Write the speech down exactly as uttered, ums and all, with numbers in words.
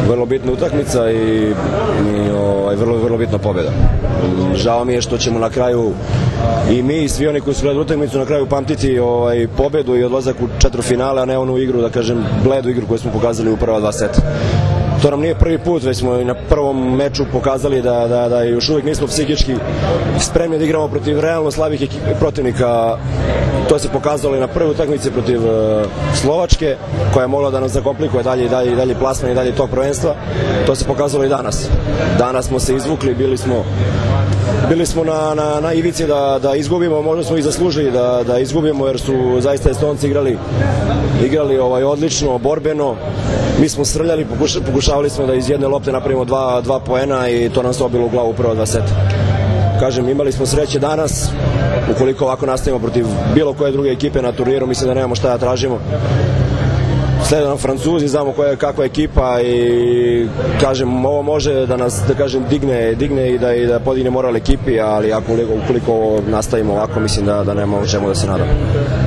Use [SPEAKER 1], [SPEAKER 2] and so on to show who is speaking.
[SPEAKER 1] vrlo bitna utakmica i, i ovaj, vrlo, vrlo bitna pobjeda. Žao mi je što ćemo na kraju i mi i svi oni koji su gledali utakmicu na kraju pamtiti ovaj, pobjedu i odlazak u četvrtfinale, a ne onu igru, da kažem, bledu igru koju smo pokazali u prva dva seta. To nam nije prvi put, već smo i na prvom meču pokazali da, da, da još uvijek nismo psihički spremni da igramo protiv realno slabih protivnika. To se pokazalo i na prvoj utakmici protiv uh, Slovačke, koja je mogla da nas zakomplikuje dalje i dalje, i dalje plasman i dalje tog prvenstva. To se pokazalo i danas. Danas smo se izvukli, bili smo Bili smo na, na, na ivici da, da izgubimo, možda smo i zaslužili da, da izgubimo, jer su zaista Estonci igrali, igrali ovaj, odlično, borbeno. Mi smo srljali, pokuša, pokušavali smo da iz jedne lopte napravimo dva, dva poena i to nam se obilo u glavu u prva dva seta. Kažem, imali smo sreće danas, ukoliko ovako nastavimo protiv bilo koje druge ekipe na turniru, mislim da nemamo šta da tražimo. Slede nam Francuzi, znamo koja je, kakva je ekipa i kažem, ovo može da nas, da kažem, digne, digne i da, i da podigne moral ekipi, ali ako, ukoliko nastavimo ovako, mislim da, da nemamo čemu da se nadamo.